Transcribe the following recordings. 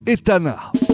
Etana.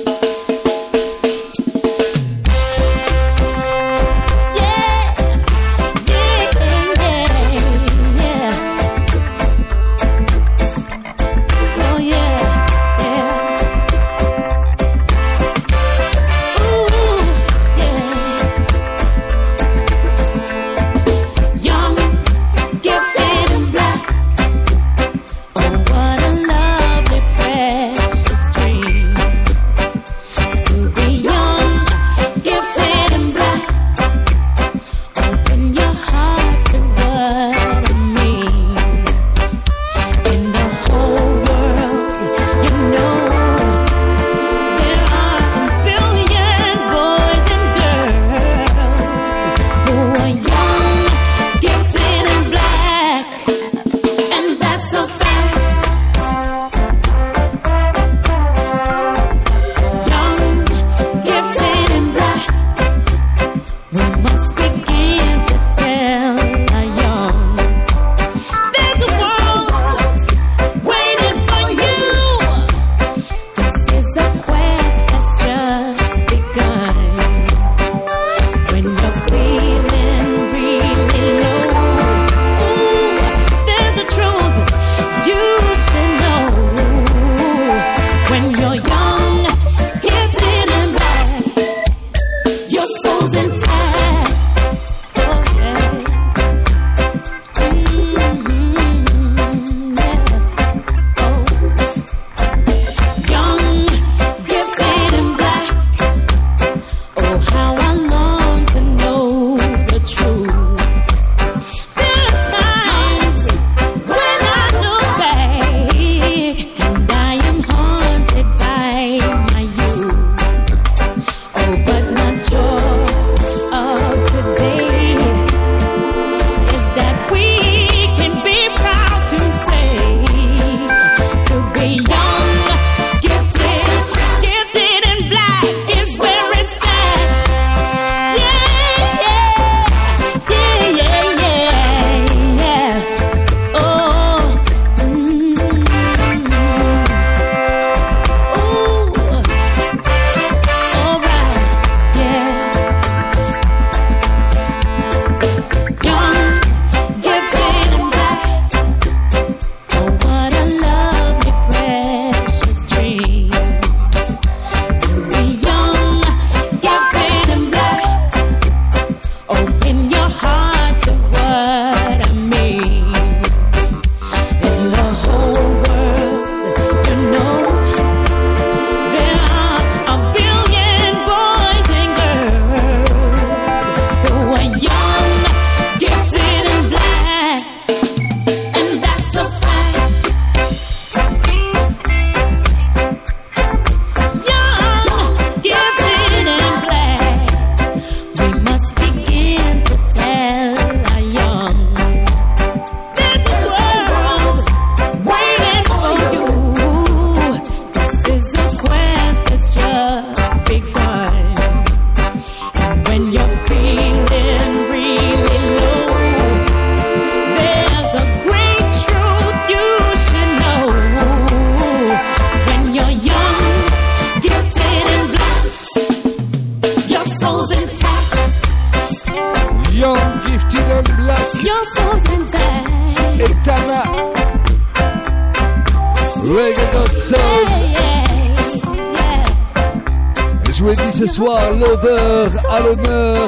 Ce soir, Lover à l'honneur.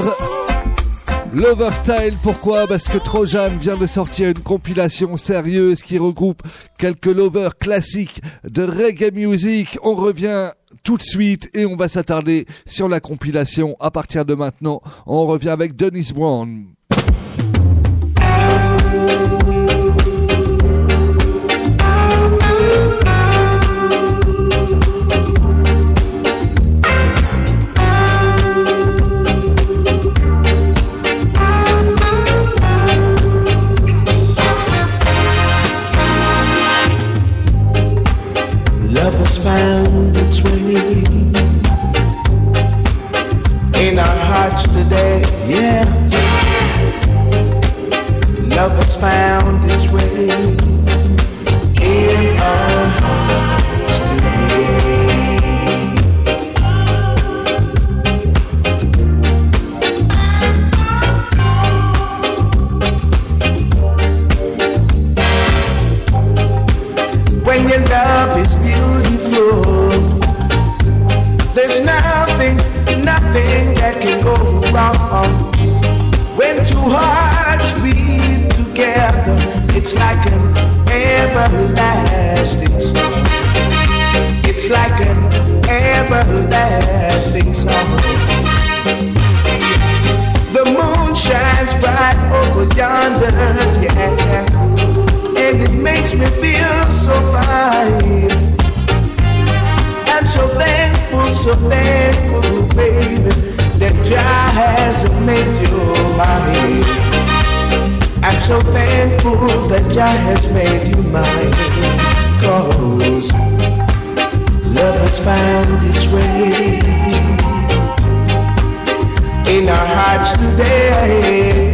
Lover Style, pourquoi ? Parce que Trojan vient de sortir une compilation sérieuse qui regroupe quelques lovers classiques de reggae music. On revient tout de suite et on va s'attarder sur la compilation à partir de maintenant. On revient avec Dennis Brown. Love has found its way in our hearts today, yeah. Love has found its way in our hearts today. everlasting song. See, the moon shines bright over yonder, yeah, and it makes me feel so fine. I'm so thankful, baby, that Jah has made you mine. I'm so thankful that Jah has made you mine, 'cause love has found its way in our hearts today.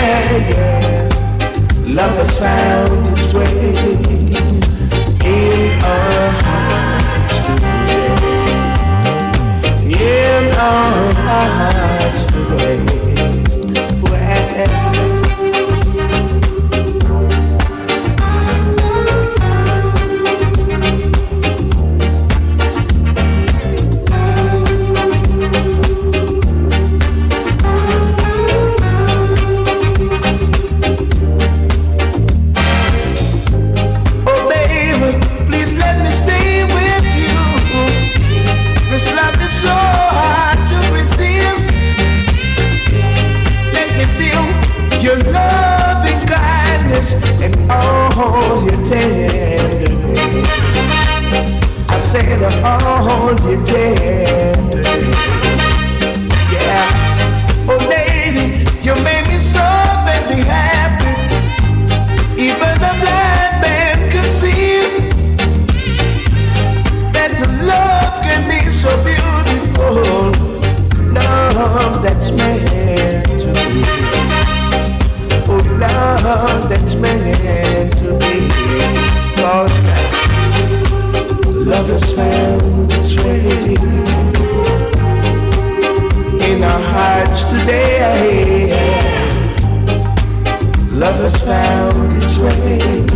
Love has found its way in our hearts today. In our hearts today. All your tenderness, I said all your tenderness, yeah. Oh lady, you made me so very happy. Even the blind man could see that love can be so beautiful. Love that's meant to be. Oh, love that's meant to be. 'Cause love has found its way in our hearts today. Love has found its way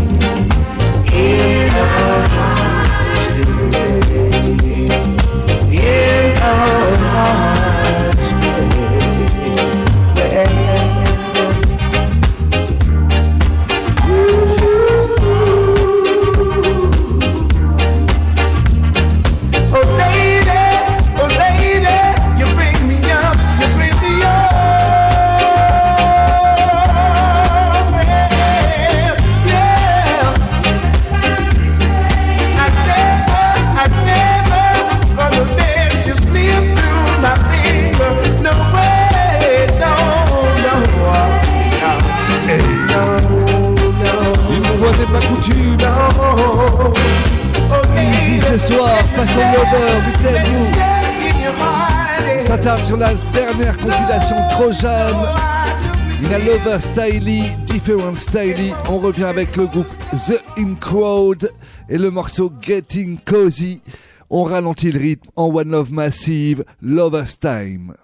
in our hearts today. In our hearts today. Easy ce soir, façon Lover, we tell you. On s'attarde sur la dernière compilation Trojan. Il y a Lover Styley, Different Styley. On revient avec le groupe The In Crowd et le morceau Getting Cozy. On ralentit le rythme en One Love Massive, Lover's Time.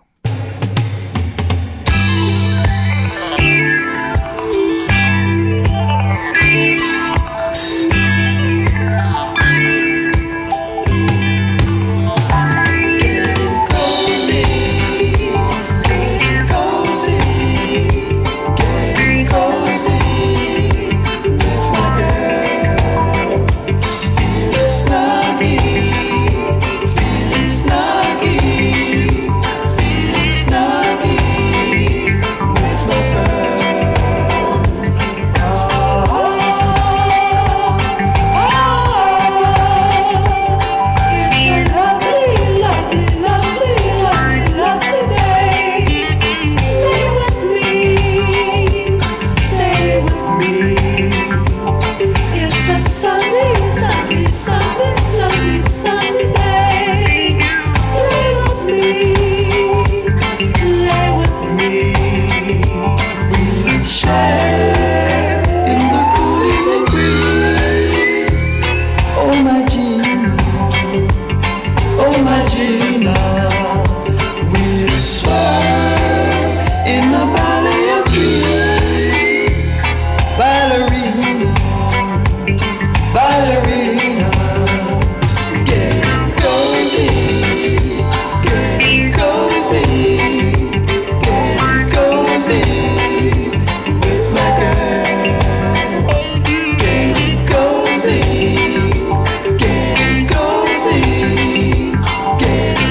Getting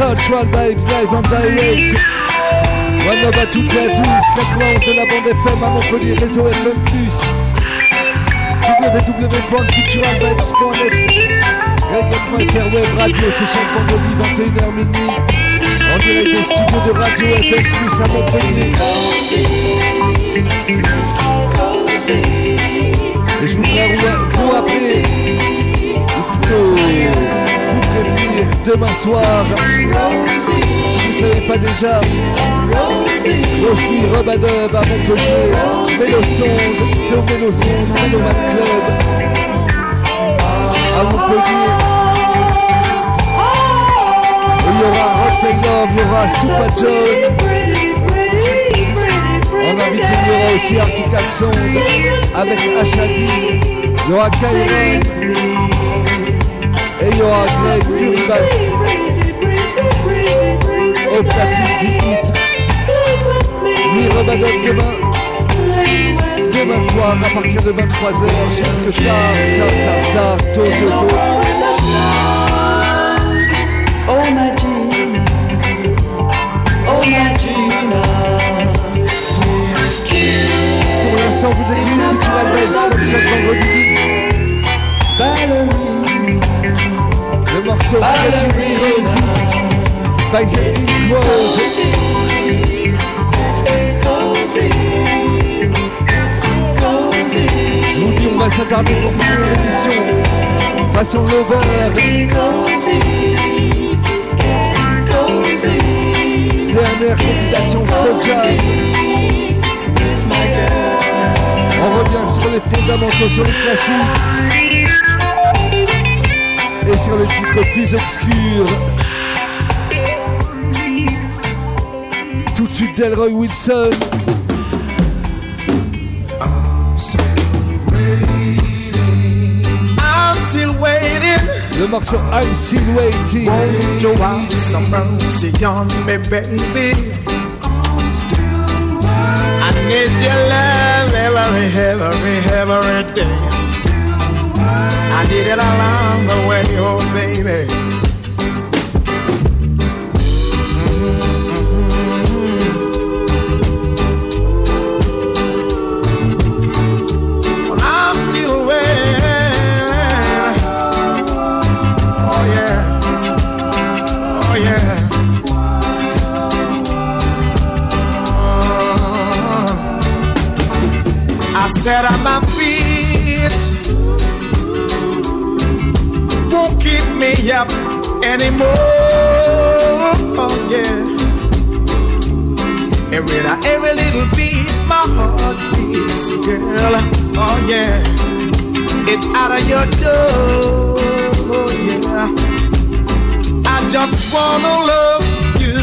Cultural Vibes live and direct. One love à toutes et à tous. 91 de la bande FM à Montpellier, réseau FM+. www.culturalvibes.net. Reggae.fr web radio, c'est chaque vendredi 21h minuit. En direct des studios de Radio FM+ à Montpellier. Et je voudrais vous rappeler, ou plutôt vous prévenir, demain soir, si vous ne savez pas déjà, grosse nuit Robadub à Montpellier, Mélosonde, c'est au Mélosonde, Méloman Club à Montpellier. Et il y aura Rod Taylor, il y aura Super John. En invité, il y aura aussi Article Sound avec Ashadi, il y aura Kyron et il y aura Greg Furibass au platine du hit. Lui Robadon demain soir à partir de 23h jusque tard, tôt. Oh ma Gina, oh ma Gina. Pour l'instant, vous écoutez Cultural Vibes comme chaque vendredi. Le morceau Getting Cozy by The Pink Road. Je vous dis, on va s'attarder pour finir l'émission. Façon Lover. Dernière compilation Trojan. On revient sur les fondamentaux, sur les classiques et sur les titres plus obscurs. Tout de suite Delroy Wilson. I'm still waiting. Le morceau I'm Still Waiting. Won't you have some mercy on me, baby? I need your love every day. I need it along the way, oh baby. Well, I'm still waiting. Oh yeah, oh yeah. I sat on my feet, won't keep me up anymore. Oh yeah. Every little beat, my heart beats, girl. Oh yeah. It's out of your door. Oh yeah. I just wanna love you,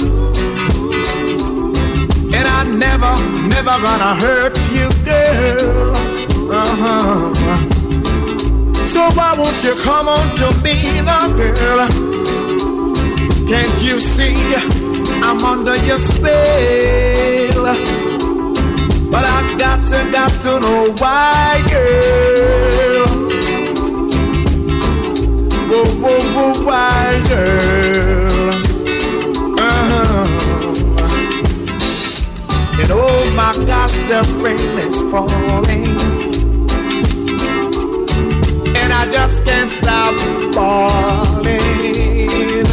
and I never gonna hurt you, girl. So why won't you come on to me now, girl? Can't you see I'm under your spell? But I got to know why, girl. Whoa, why, girl? And oh my gosh, the rain is falling, and I just can't stop falling.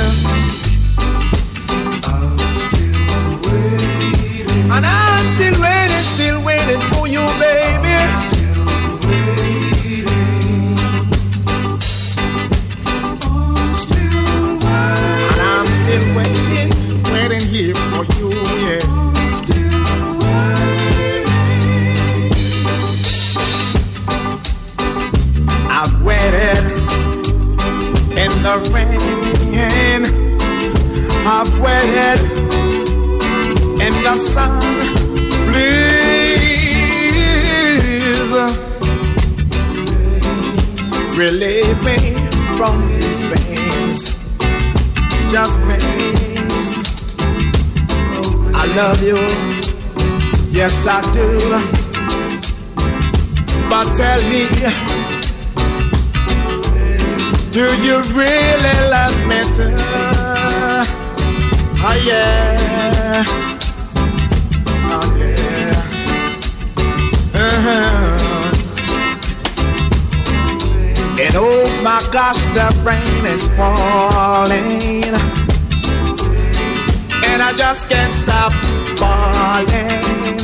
I'm still waiting, and I'm still waiting for you, baby. I'm still waiting. I'm still waiting, and I'm still waiting here for you, yeah. I've waited in the rain, I've waited in the sun. Please relieve me from these pains, just pains. I love you, yes I do, but tell me, do you really love me too? Oh yeah. Oh yeah. And oh my gosh, the rain is falling, and I just can't stop falling.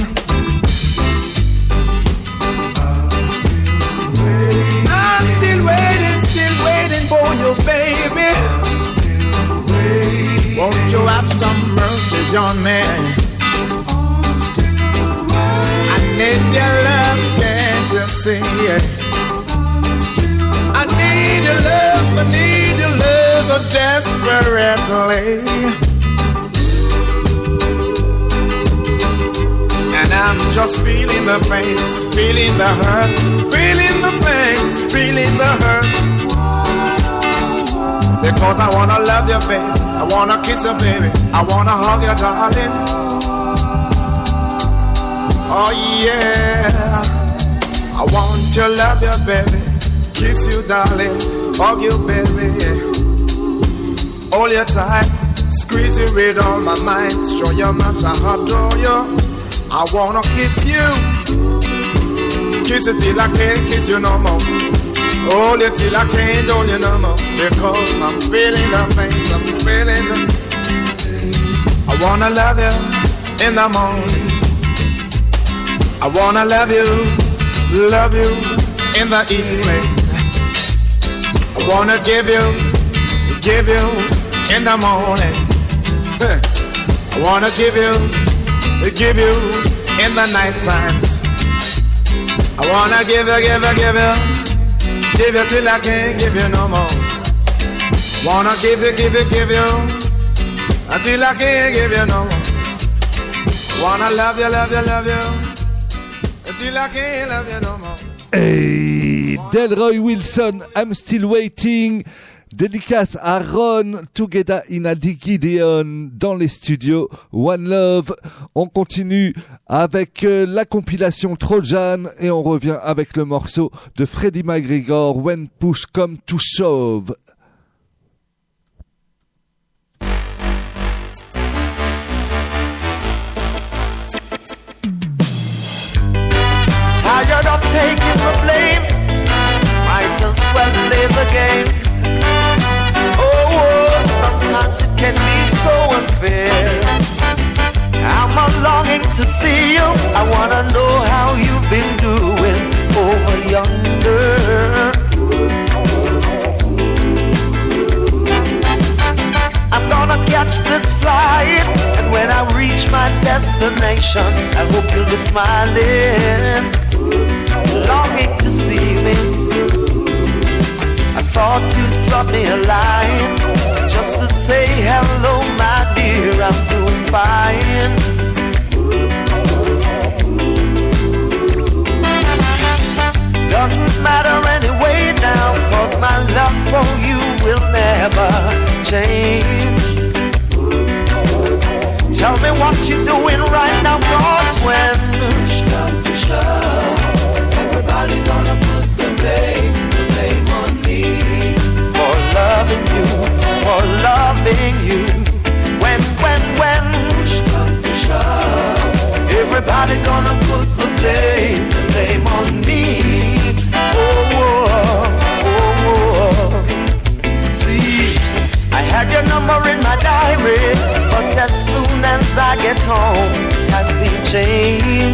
I'm still waiting for you, baby. I'm still waiting. Won't you have some mercy on me? I'm still waiting. I need your love, can't you see it? I need your love desperately. And I'm just feeling the pains, feeling the hurt, feeling the pains, feeling the hurt. Because I wanna love you, baby, I wanna kiss you, baby, I wanna hug you, darling. Oh yeah, I want to love you, baby, kiss you, darling, hug you, baby, hold you tight, squeeze you with all my might, show you much I adore you. I wanna kiss you, kiss you till I can't kiss you no more, hold you till I can't hold you no more, because I'm feeling the pain, I'm feeling the. I wanna love you in the morning, I wanna love you in the evening. I wanna give you in the morning. I wanna give you in the night times. I wanna give you till I can't give you no more. Wanna give you until I can't give you no more. Wanna love you until I can't love you no more. Hey, Delroy Wilson, I'm Still Waiting. Dédicace à Ron, Together in a Gideon dans les studios One Love. On continue avec la compilation Trojan et on revient avec le morceau de Freddie McGregor, When Push Come to Shove. Tired of taking the blame, might as well play the game. Oh, sometimes it can be so unfair. I'm longing to see you. I wanna know how you've been doing over yonder. I'm gonna catch this flight, and when I reach my destination, I hope you'll be smiling, longing to see me. I thought you'd drop me a line, just to say hello, my dear, I'm doing fine. Doesn't matter anyway now, 'cause my love for you will never change. Tell me what you're doing right now, 'cause when push comes to shove, everybody gonna put the blame on me. For loving you, when push comes to shove, everybody gonna put the blame on me. See, I had your number in my diary, but as soon as I get home, it has been changed.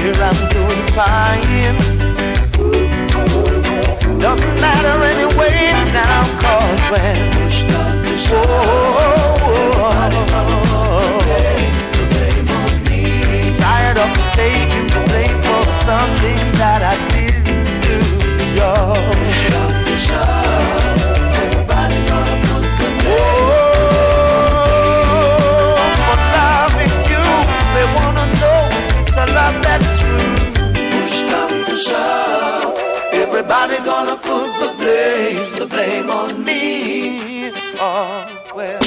here I'm doing fine. Doesn't matter anyway now, cause when tired of taking the blame for something that I didn't do, everybody gonna put the for loving you, they wanna know if it's a love that's true. Push come to shove, everybody gonna put the blame on me. Oh, well.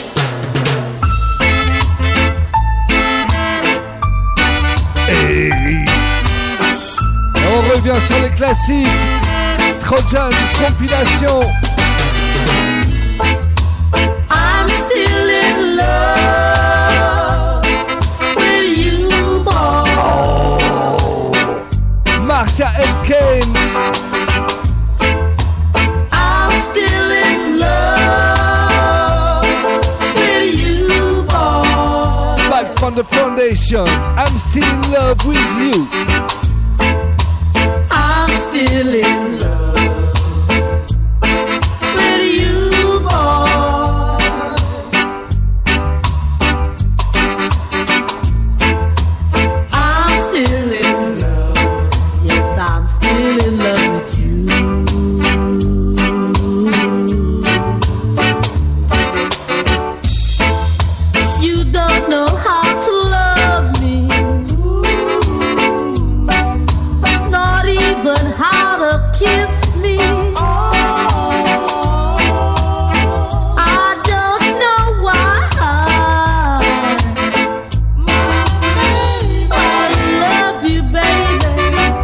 Et on revient sur les classiques. Trojan, compilation. I'm still in love with you, boy. Oh. Marcia and Kane. I'm still in love with you, boy. Back from the foundation. I'm still in love with you. I'm still in love with you, boy. I'm still in love. Yes, I'm still in love with you. You don't know how to love me, not even how to kiss me. I don't know why I love you, baby.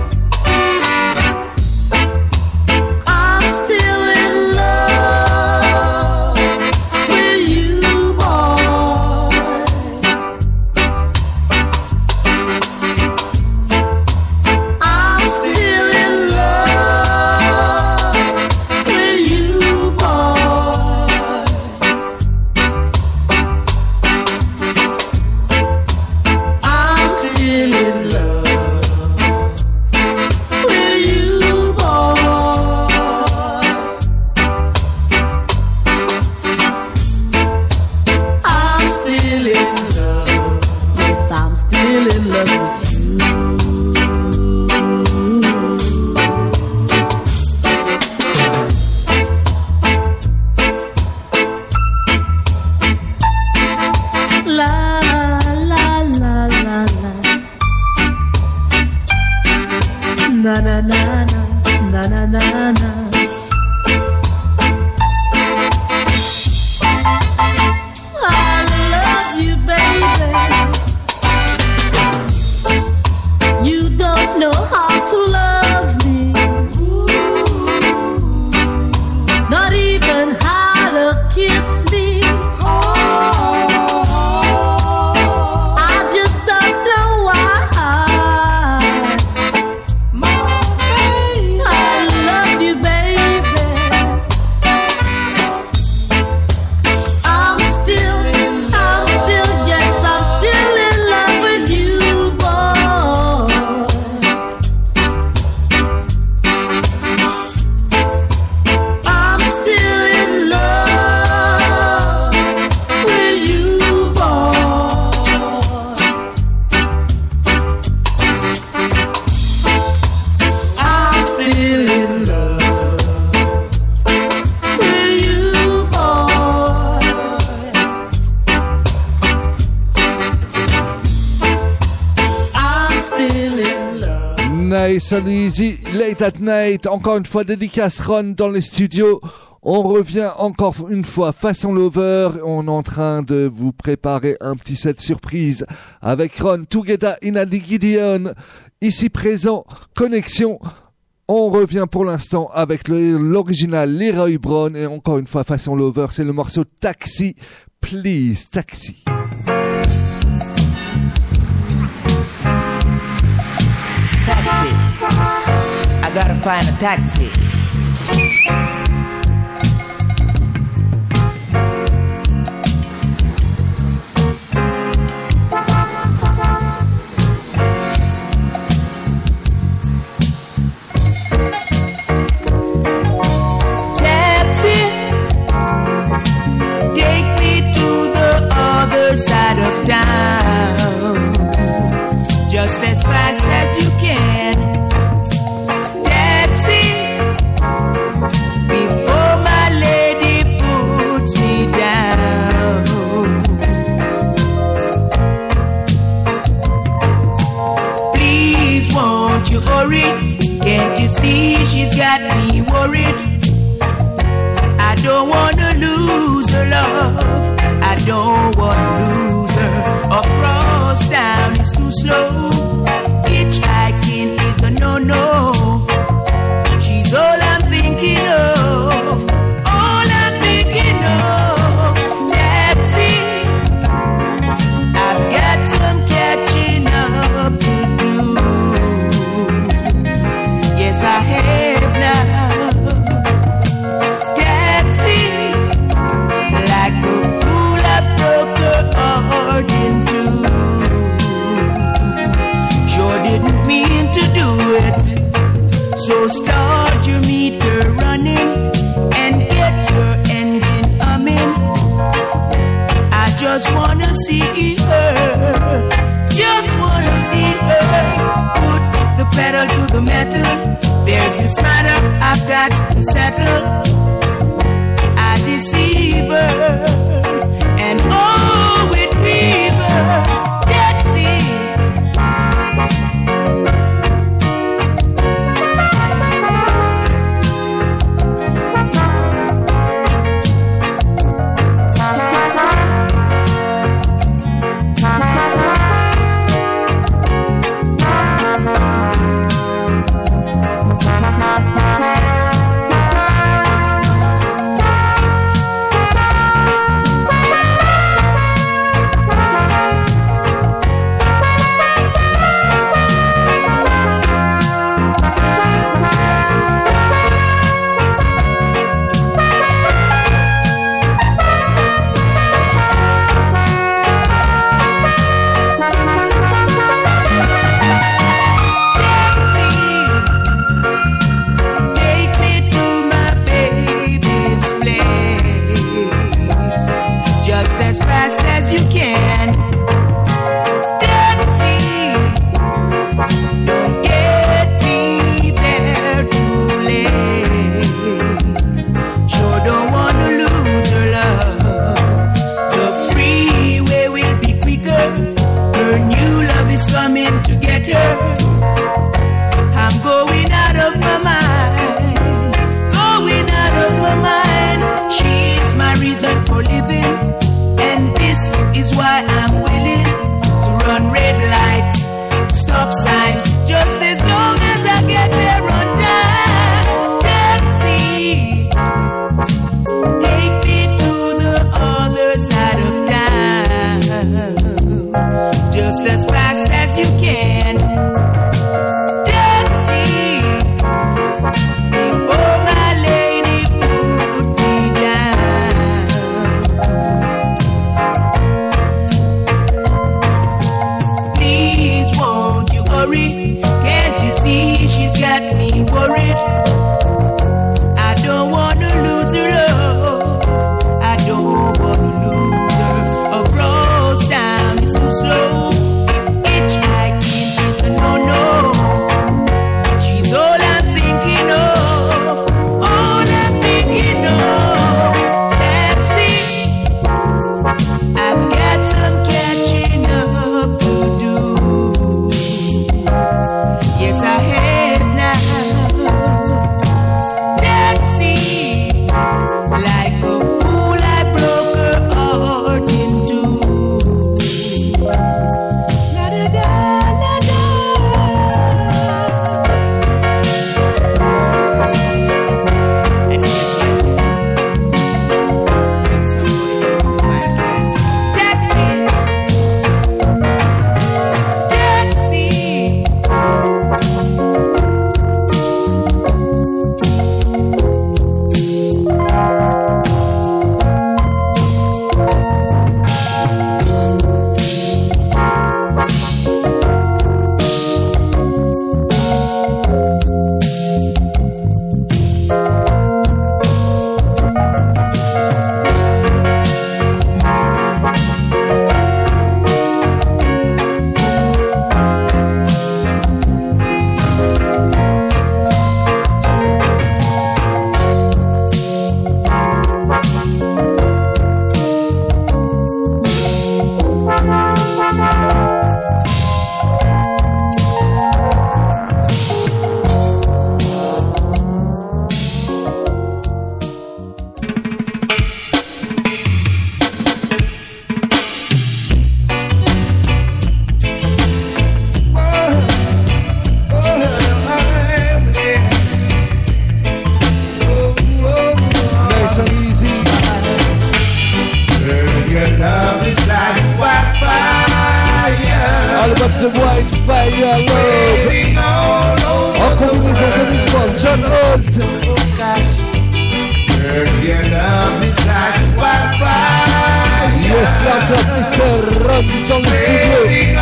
I'm still in love with you, boy. I'm still in love with you, boy. I'm still in love with you, boy. I'm still in love. Yes, I'm still in love with you. La la la la la. Na na na na na na na na. I love you, baby. You don't know how to love me, not even how to kiss me. I just don't know why I love you, baby. I'm still, yes, I'm still in love with you, boy. I'm still in love with you, boy. I'm still in love with you, boy. I'm still in love. Nice and easy, late at night. Encore une fois, dédicace Ron dans les studios. On revient encore une fois façon Lover. On est en train de vous préparer un petit set surprise avec Ron Together in a Gideon. Ici présent, connexion. On revient pour l'instant avec l'original Leroy Brown. Et encore une fois façon Lover, c'est le morceau Taxi. Please, Taxi. Taxi. I gotta find a taxi. out of town just as fast as you can. Taxi, before my lady puts me down. Please, won't you hurry? Can't you see she's got me worried? I don't wanna lose her love. I don't wanna lose her. Across town is too slow. Hitchhiking is a no-no. She's all I'm thinking of. All I'm thinking of. Taxi, I've got some catching up to do. Yes, I have now. Taxi, like a fool I broke her heart into. Sure didn't mean to do it. So start your meter running and get your engine humming. I just wanna see her. Just wanna see her. Put the pedal to the metal. There's this matter I've got to settle. I deceive her and oh, with fever. That's it. No, no. World, The White Fire Love. En combinaison Dennis Brown, John Holt. Yes, large up Mr. Ron dans le studio.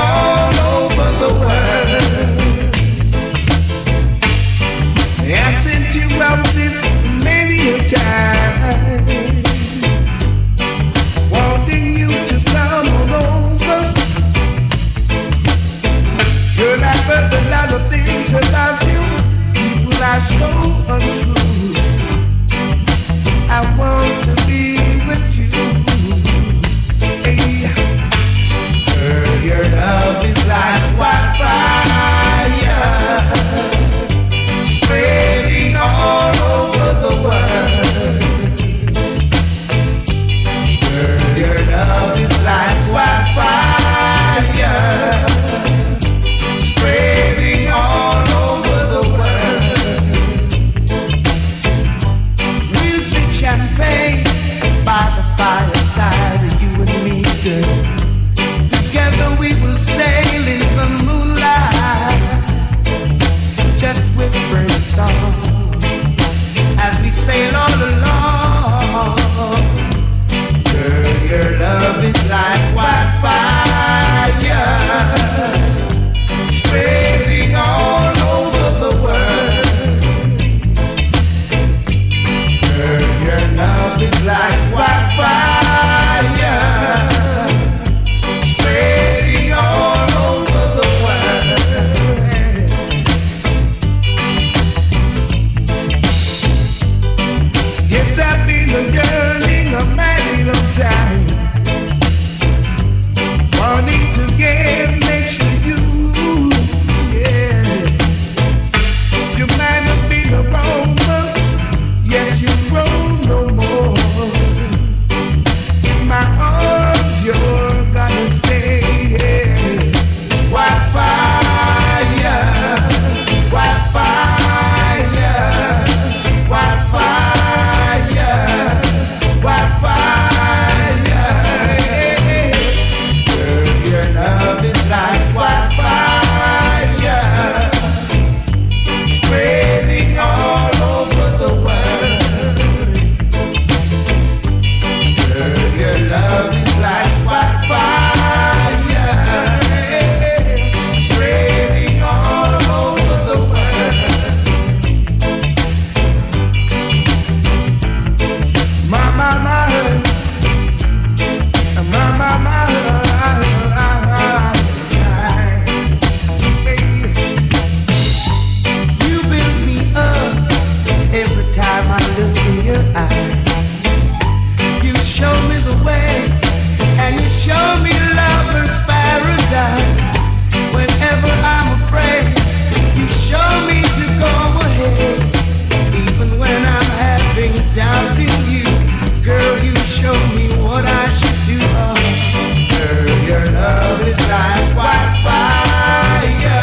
I've sent you roses many a time, wanting you to come on over. Girl, I've heard a lot of things about you. People are so untrue. I want to be with you. Hey. Girl, your love is like wildfire, spreading all over the world. Girl, your love is like wildfire, spreading all over the world. We'll sip champagne by the fireside, you and me, girl. Together we will sail in the moonlight, just whispering song as we sail all along. Girl, your love is like wildfire, spreading all over the world. Girl, your love is like wildfire, spreading all over the world. Yes, I've been yearning a mighty long time, wanting to get next to you. Yeah, you might have been a roamer, yes, you roam no more. In my arms, you're gonna stay. Wildfire, wildfire, wildfire, wildfire. Girl, your love is like wildfire, spreading all over the world. Girl, your love is like wildfire, spreading all over the world. My, you build me up every time I look in your eyes. You show me the way, and you show me lover's paradise. Whenever I'm afraid, you show me to go ahead. Even when I'm having doubt in you, girl, you show me what I should do. Girl, your love is like wildfire,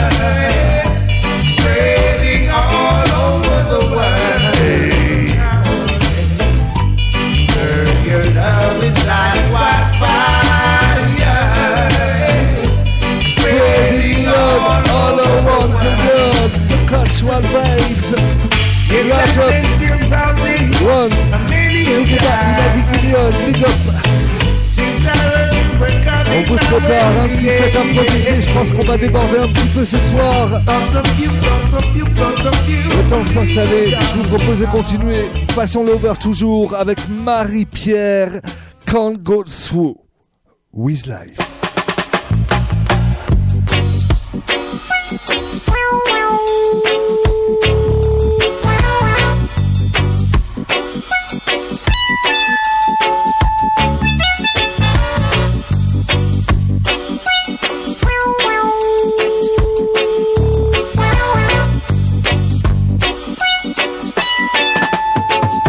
spreading all over the world. Girl, your love is like wildfire, Spreading love all around the world. The Cotswold vibes. Yes, Right I up. sent you probably One, a many to the back, Million, big up. since I heard you were coming. On vous prépare un petit set improvisé. Je pense qu'on va déborder un petit peu ce soir. Thoughts of you, thoughts of you, thoughts of you. Le temps de s'installer. Je vous propose de continuer. Façon Lover toujours avec Marie-Pierre. Can't go through with life.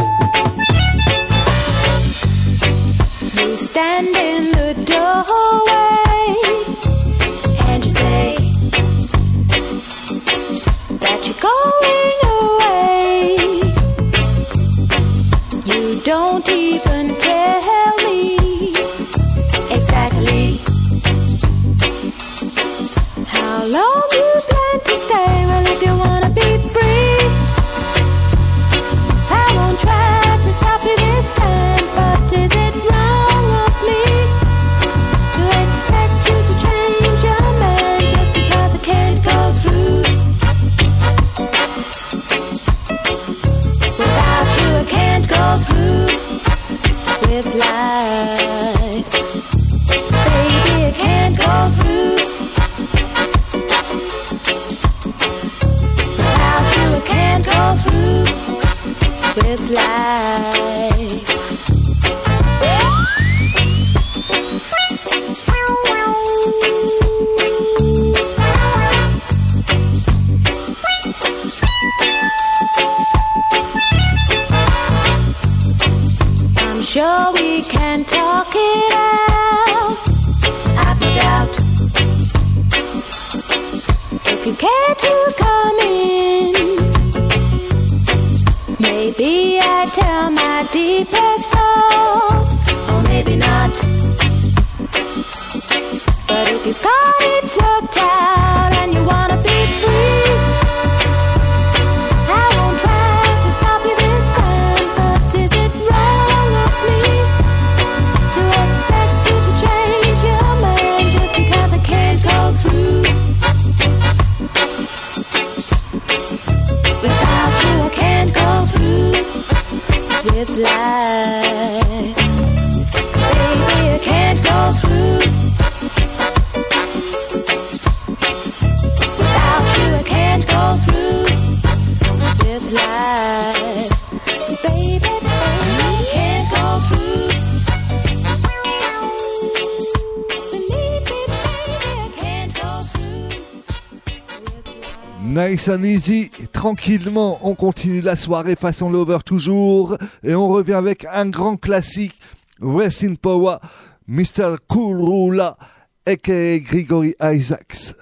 You stand in the doorway. life. I'm sure we can talk it out. I've no doubt. If you care to come in, maybe I tell my deepest thought, or maybe not. But if you've got it worked out and you wanna be free, I won't try to stop you this time. But is it wrong of me to expect you to change your mind just because I can't go through? Without you I can't go through with life. Baby, I can't go through. Without you I can't go through with life. Baby, I can't go through. Believe me, baby, I can't go through with life. Nice and easy, tranquillement, on continue la soirée façon Lover toujours, et on revient avec un grand classique, Rest in Power, Mr. Kurula, aka Gregory Isaacs.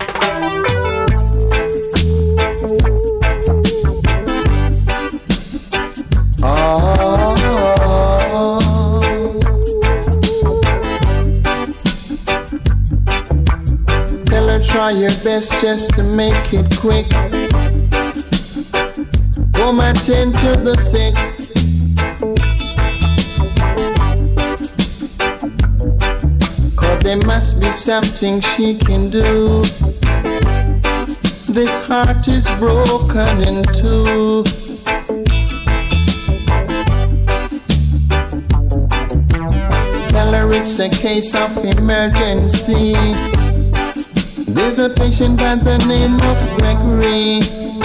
Tell her try your best just to make it quick. Go attend to the sick. Cause there must be something she can do. This heart is broken in two. Tell her it's a case of emergency. There's a patient by the name of Gregory.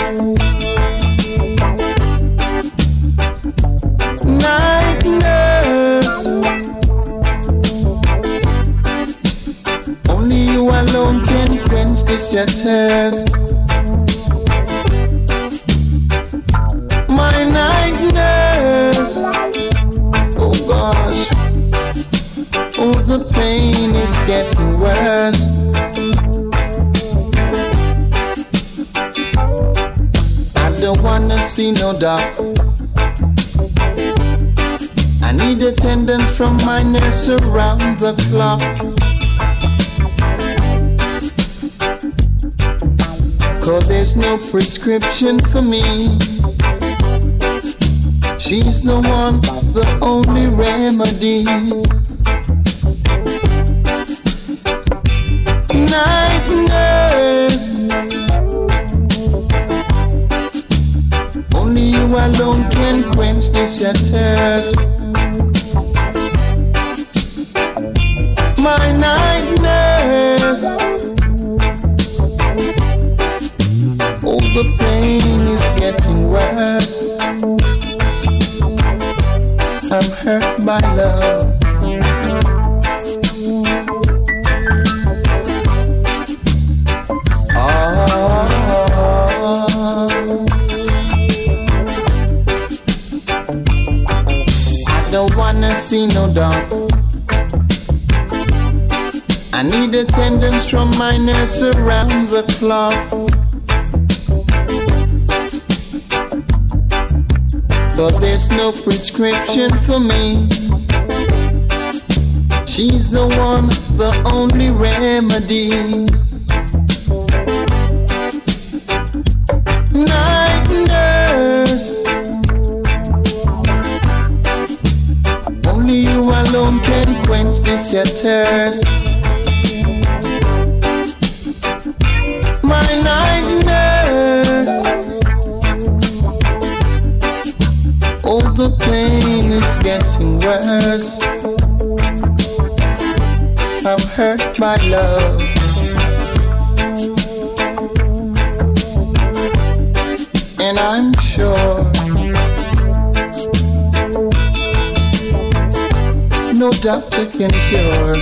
Night nurse, only you alone can quench this your thirst. My night nurse, oh gosh, oh the pain is getting worse. I don't wanna see no doctor. I need attendance from my nurse around the clock. Cause there's no prescription for me. She's the one, the only remedy. Night nurse, only you alone can quench this your thirst. My night nurse, oh the pain is getting worse. I'm hurt by love. I don't wanna see no doctor. I need attendance from my nurse around the clock. But there's no prescription for me. She's the one, the only remedy. Night nurse, only you alone can quench this your thirst. My night nurse, oh the pain is getting worse. I'm hurt by love. And I'm sure doctor can cure.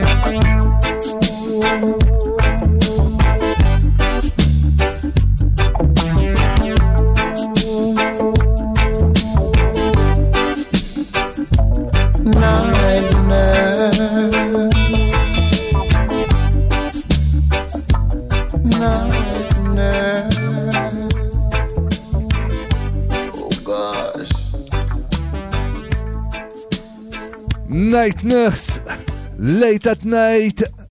Night nurse, night nurse. Oh gosh. Night Nurse, Late at Night,